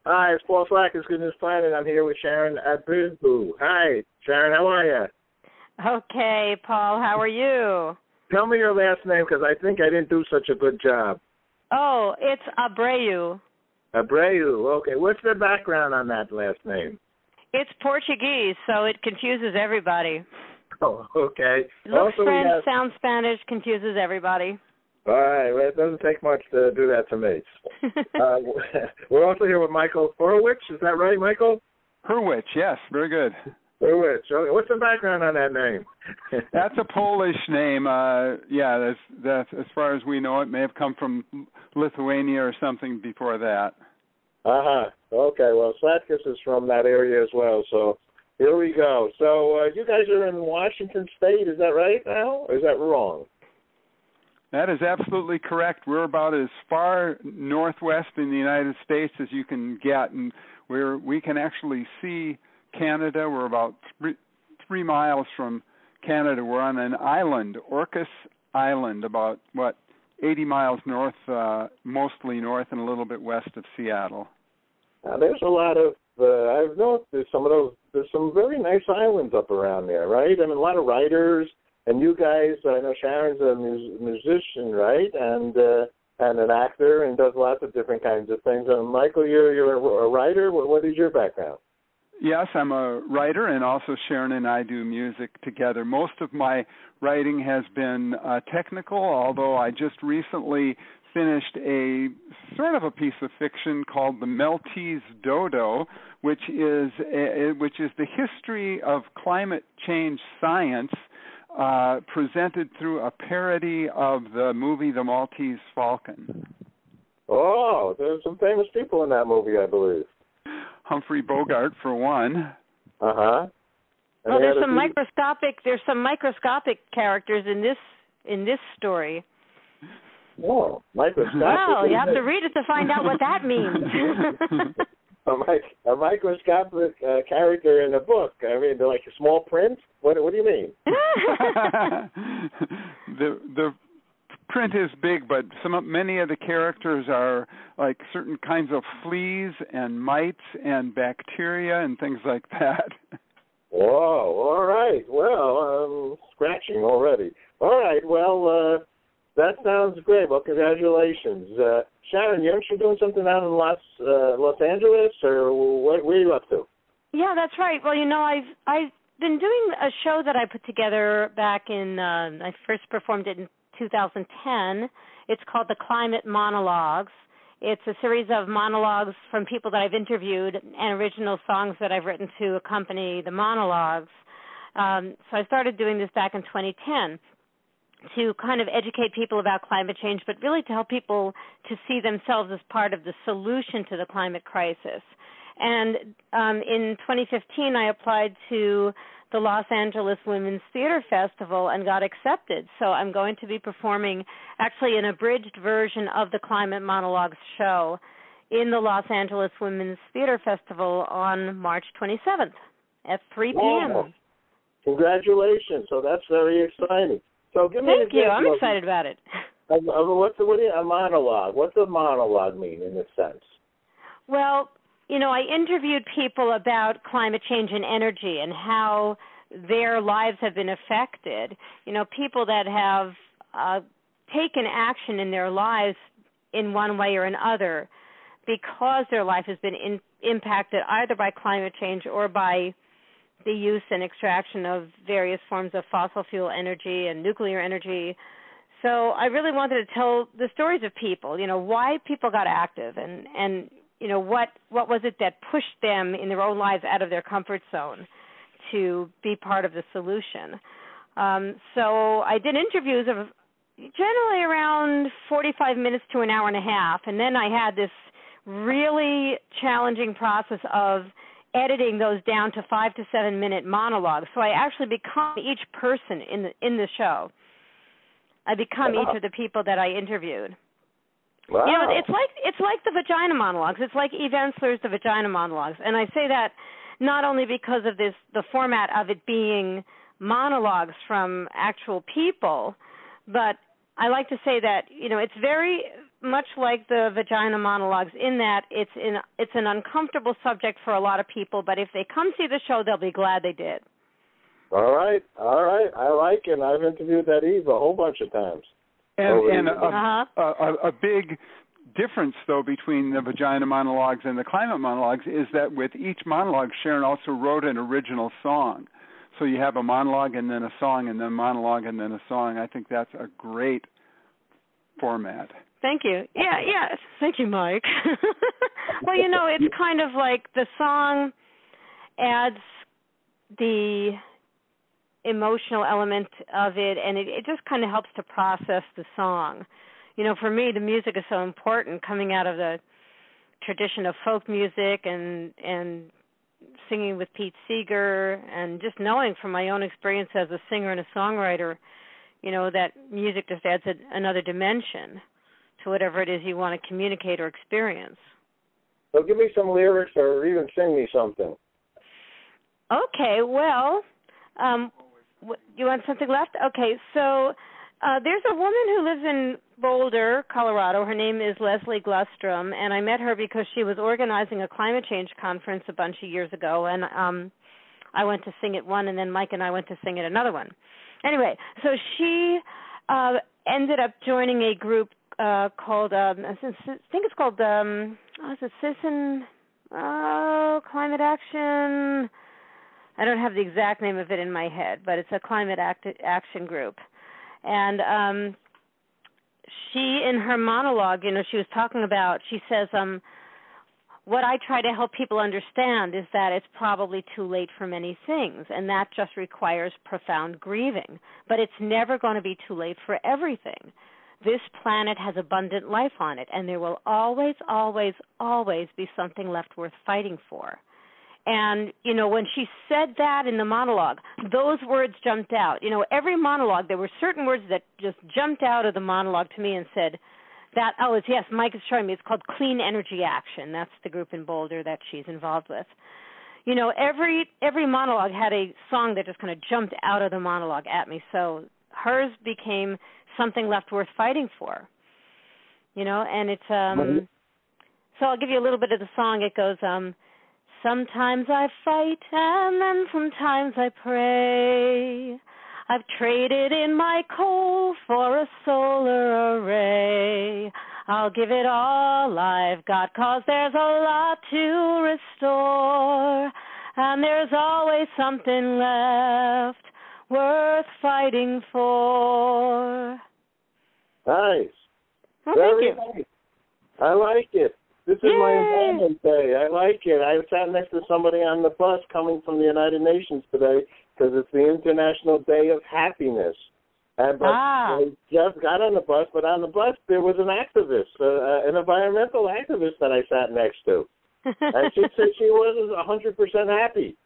Hi, it's Paul Slack. It's Goodness Planet. I'm here with Sharon Abihu. Hi, Sharon. How are you? Okay, Paul. How are you? Tell me your last name because I think I didn't do such a good job. Oh, it's Abreu. Abreu. Okay. What's the background on that last name? It's Portuguese, so it confuses everybody. Oh, okay. Looks French, sounds Spanish, confuses everybody. All right. Well, it doesn't take much to do that to me. We're also here with Michael Horowitz. Is that right, Michael? Hurwitz, yes. Very good. Hurwitz. Okay. What's the background on that name? That's a Polish name. That's as far as we know. It may have come from Lithuania or something before that. Uh-huh. Okay. Well, Slatkus is from that area as well, so here we go. So you guys are in Washington State. Is that right now, or is that wrong? That is absolutely correct. We're about as far northwest in the United States as you can get, and we can actually see Canada. We're about three miles from Canada. We're on an island, Orcas Island, about, 80 miles north, mostly north and a little bit west of Seattle. Now, there's a lot of, I've noticed there's some very nice islands up around there, right? I mean, a lot of writers. And you guys, I know Sharon's a musician, right? And an actor, and does lots of different kinds of things. Michael, you're a writer. What is your background? Yes, I'm a writer, and also Sharon and I do music together. Most of my writing has been technical, although I just recently finished a sort of a piece of fiction called The Maltese Dodo, which is the history of climate change science, presented through a parody of the movie The Maltese Falcon. Oh, there's some famous people in that movie, I believe. Humphrey Bogart, for one. Uh-huh. Well, there's some microscopic characters in this story. Oh, microscopic. Well, you have to read it to find out what that means. A microscopic character in a book. I mean, they're like a small print? What do you mean? The print is big, but many of the characters are like certain kinds of fleas and mites and bacteria and things like that. Whoa, all right. Well, I'm scratching already. All right, well, that sounds great. Well, congratulations. Sharon, you're doing something out in Los Angeles, or what are you up to? Yeah, that's right. Well, I've been doing a show that I put together back in, I first performed it in 2010. It's called The Climate Monologues. It's a series of monologues from people that I've interviewed and original songs that I've written to accompany the monologues. So I started doing this back in 2010 to kind of educate people about climate change, but really to help people to see themselves as part of the solution to the climate crisis. And in 2015, I applied to the Los Angeles Women's Theater Festival and got accepted. So I'm going to be performing actually an abridged version of the Climate Monologues show in the Los Angeles Women's Theater Festival on March 27th at 3 p.m. Wow. Congratulations. So that's very exciting. So give me Thank you. I'm excited about it. A monologue? What's a monologue mean in this sense? Well, I interviewed people about climate change and energy and how their lives have been affected. People that have taken action in their lives in one way or another because their life has been impacted either by climate change or by the use and extraction of various forms of fossil fuel energy and nuclear energy. So I really wanted to tell the stories of people, why people got active and what was it that pushed them in their own lives out of their comfort zone to be part of the solution. So I did interviews of generally around 45 minutes to an hour and a half, and then I had this really challenging process of editing those down to 5 to 7 minute monologues. So I actually become each person in the show. I become each of the people that I interviewed. Wow. It's like the vagina monologues. It's like Eve Ensler's The Vagina Monologues. And I say that not only because of the format of it being monologues from actual people, but I like to say that, it's very much like the vagina monologues in that it's an uncomfortable subject for a lot of people, but if they come see the show, they'll be glad they did. All right. I like it. I've interviewed that Eve a whole bunch of times. And a big difference, though, between the vagina monologues and the climate monologues is that with each monologue, Sharon also wrote an original song. So you have a monologue and then a song and then a monologue and then a song. I think that's a great format. Thank you. Yeah. Thank you, Mike. Well, it's kind of like the song adds the emotional element of it, and it just kind of helps to process the song. For me, the music is so important, coming out of the tradition of folk music and singing with Pete Seeger, and just knowing from my own experience as a singer and a songwriter, that music just adds another dimension to whatever it is you want to communicate or experience. So give me some lyrics or even sing me something. Okay, well, you want something left? Okay, so there's a woman who lives in Boulder, Colorado. Her name is Leslie Glustrom, and I met her because she was organizing a climate change conference a bunch of years ago, and I went to sing at one, and then Mike and I went to sing at another one. Anyway, so she ended up joining a group called, I think it's called, Citizen Climate Action. I don't have the exact name of it in my head, but it's a climate action group. And she, in her monologue, she was talking about, she says, what I try to help people understand is that it's probably too late for many things, and that just requires profound grieving. But it's never going to be too late for everything. This planet has abundant life on it, and there will always, always, always be something left worth fighting for. And, when she said that in the monologue, those words jumped out. Every monologue, there were certain words that just jumped out of the monologue to me and said that, yes, Mike is showing me, it's called Clean Energy Action. That's the group in Boulder that she's involved with. Every monologue had a song that just kind of jumped out of the monologue at me. So hers became something left worth fighting for. And it's, so I'll give you a little bit of the song. It goes, sometimes I fight and then sometimes I pray. I've traded in my coal for a solar array. I'll give it all I've got 'cause there's a lot to restore. And there's always something left worth fighting for. Nice. Well, Very thank you. nice. I like it. This is my Environment Day. I like it. I sat next to somebody on the bus coming from the United Nations today because it's the International Day of Happiness. But I just got on the bus, but on the bus there was an activist, an environmental activist that I sat next to. And she said she wasn't 100% happy.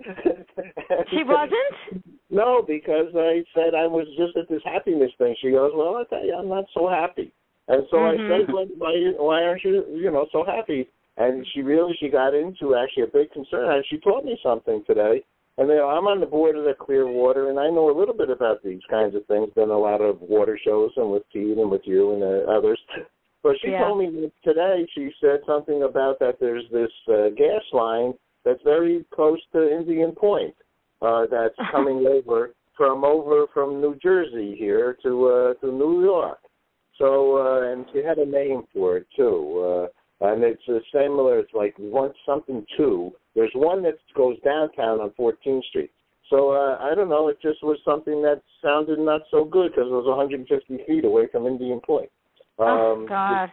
She wasn't? No, because I said I was just at this happiness thing. She goes, well, I tell you, I'm not so happy. And so I said, why aren't you, so happy? And she got into actually a big concern. And she taught me something today. And I'm on the board of the Clearwater, and I know a little bit about these kinds of things. Been a lot of water shows, and with Pete and with you and others. But she told me today, she said something about that there's this gas line that's very close to Indian Point that's coming over from New Jersey here to New York. So, and she had a name for it, too. And it's similar, it's like something two. There's one that goes downtown on 14th Street. So, I don't know, it just was something that sounded not so good because it was 150 feet away from Indian Point. God.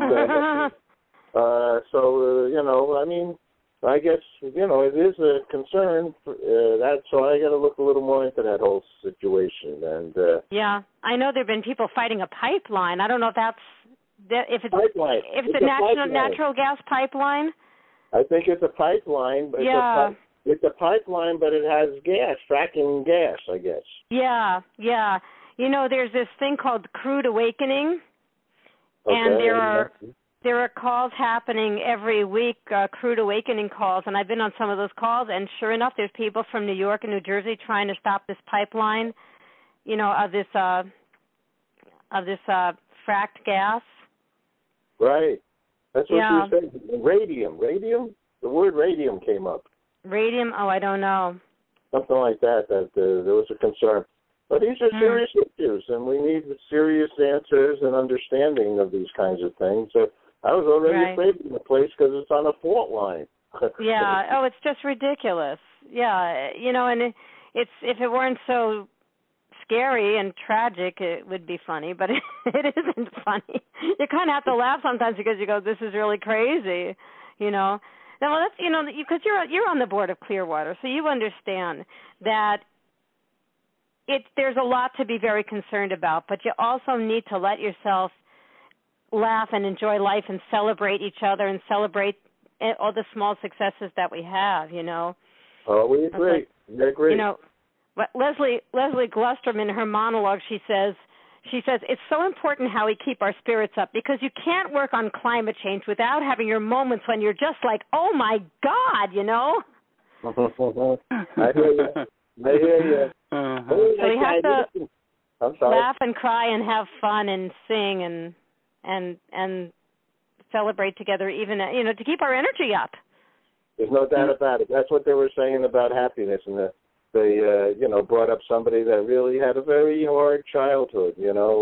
I guess, it is a concern. So I got to look a little more into that whole situation. And yeah, I know there have been people fighting a pipeline. I don't know if it's pipeline. If it's a natural gas pipeline. I think it's a pipeline, but it's a pipeline, but it has gas, fracking gas, I guess. Yeah. There's this thing called Crude Awakening, and there are calls happening every week, Crude Awakening calls, and I've been on some of those calls, and sure enough, there's people from New York and New Jersey trying to stop this pipeline, of this fracked gas. Right. That's what you said. Radium. Radium? The word radium came up. Radium? Oh, I don't know. Something like that, there was a concern. But these are serious issues, and we need serious answers and understanding of these kinds of things. So I was already afraid of the place because it's on a fault line. Yeah. Oh, it's just ridiculous. Yeah. And it's if it weren't so scary and tragic, it would be funny, but it isn't funny. You kind of have to laugh sometimes because you go, "This is really crazy," Now, that's because you're on the board of Clearwater, so you understand that there's a lot to be very concerned about, but you also need to let yourself laugh and enjoy life and celebrate each other and celebrate all the small successes that we have. Oh, we agree. We agree. But Leslie Gluster, in her monologue, she says it's so important how we keep our spirits up because you can't work on climate change without having your moments when you're just like, oh my God, I hear you. So we have to laugh and cry and have fun and sing and celebrate together, even to keep our energy up. There's no doubt about it. That's what they were saying about happiness, and they brought up somebody that really had a very hard childhood.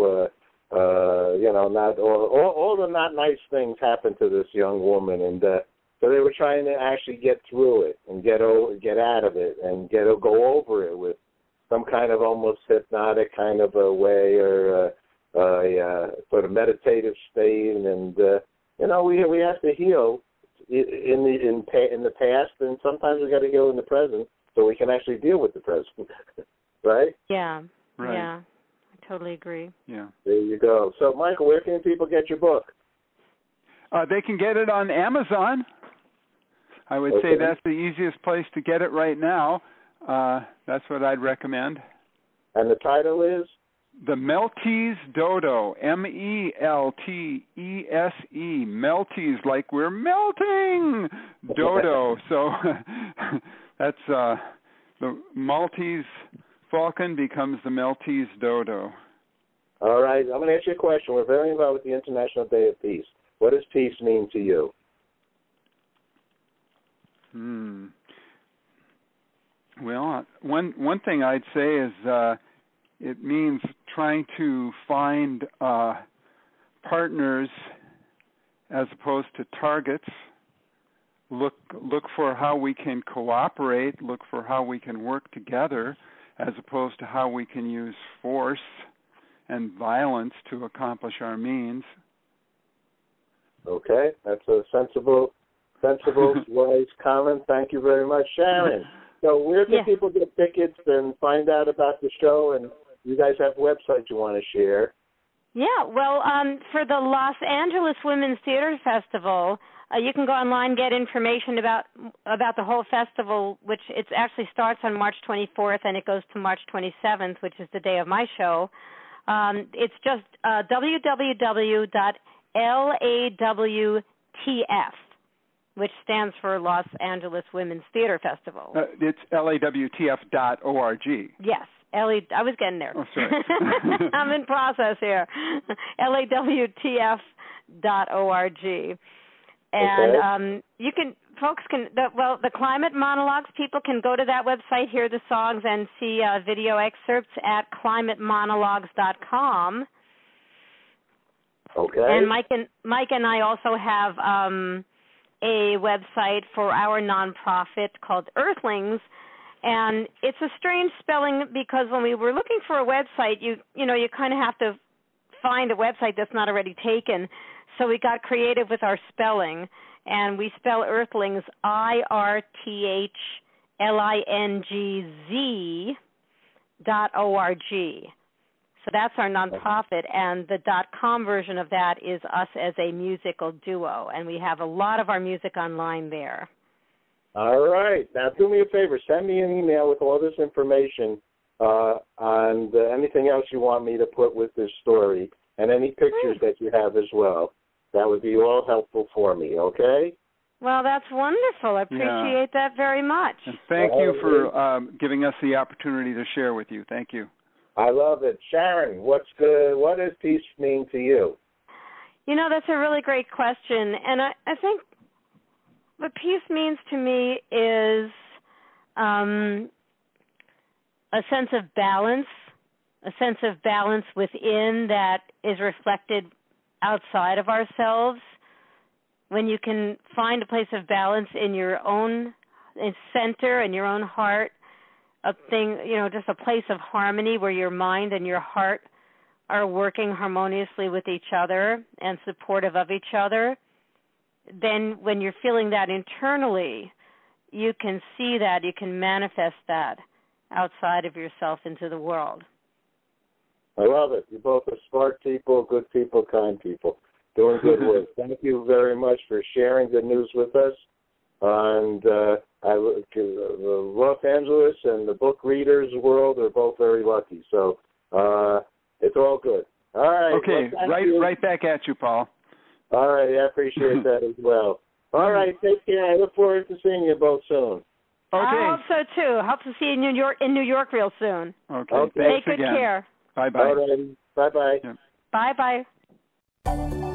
Not all the not nice things happened to this young woman, and so they were trying to actually get through it and get out of it and go over it with some kind of almost hypnotic kind of a way or sort of meditative state, and we have to heal in the past, and sometimes we got to heal in the present so we can actually deal with the present, right? Yeah, right. Yeah, I totally agree. Yeah. There you go. So, Michael, where can people get your book? They can get it on Amazon. I would say that's the easiest place to get it right now. That's what I'd recommend. And the title is? The Meltees Dodo, Meltese, Meltees, like we're melting, Dodo. So that's the Maltese falcon becomes the Meltese Dodo. All right, I'm going to ask you a question. We're very involved with the International Day of Peace. What does peace mean to you? Well, one thing I'd say is it means trying to find partners as opposed to targets. Look for how we can cooperate. Look for how we can work together, as opposed to how we can use force and violence to accomplish our means. Okay, that's a sensible, wise comment. Thank you very much, Sharon. So where can people get tickets and find out about the show? And you guys have websites you want to share. Yeah, well, for the Los Angeles Women's Theater Festival, you can go online, get information about the whole festival, which it actually starts on March 24th and it goes to March 27th, which is the day of my show. It's just www.LAWTF, which stands for Los Angeles Women's Theater Festival. It's LAWTF.org. Yes. I was getting there. Oh, sorry. I'm in process here. LAWTF.org. And you can, the Climate Monologues, people can go to that website, hear the songs, and see video excerpts at climatemonologues.com. Okay. And Mike and I also have a website for our nonprofit called Earthlings. And it's a strange spelling because when we were looking for a website, you kind of have to find a website that's not already taken. So we got creative with our spelling, and we spell Earthlings IRTHLINGZ.org. So that's our nonprofit, and the .com version of that is us as a musical duo, and we have a lot of our music online there. All right. Now, do me a favor. Send me an email with all this information on anything else you want me to put with this story and any pictures that you have as well. That would be all helpful for me, okay? Well, that's wonderful. I appreciate that very much. And thank you for giving us the opportunity to share with you. Thank you. I love it. Sharon, what does peace mean to you? That's a really great question. And I think what peace means to me is a sense of balance within that is reflected outside of ourselves. When you can find a place of balance in your own center, in your own heart, just a place of harmony where your mind and your heart are working harmoniously with each other and supportive of each other, then when you're feeling that internally, you can see that, you can manifest that outside of yourself into the world. I love it. You're both smart people, good people, kind people, doing good work. Thank you very much for sharing the news with us. And Los Angeles and the book readers world are both very lucky. So it's all good. All right. Okay, well, right back at you, Paul. All right, I appreciate that as well. All right, take care. I look forward to seeing you both soon. Okay. I hope so too. Hope to see you in New York real soon. Okay. Take good care. Bye-bye. All right. Bye-bye. Yeah. Bye-bye.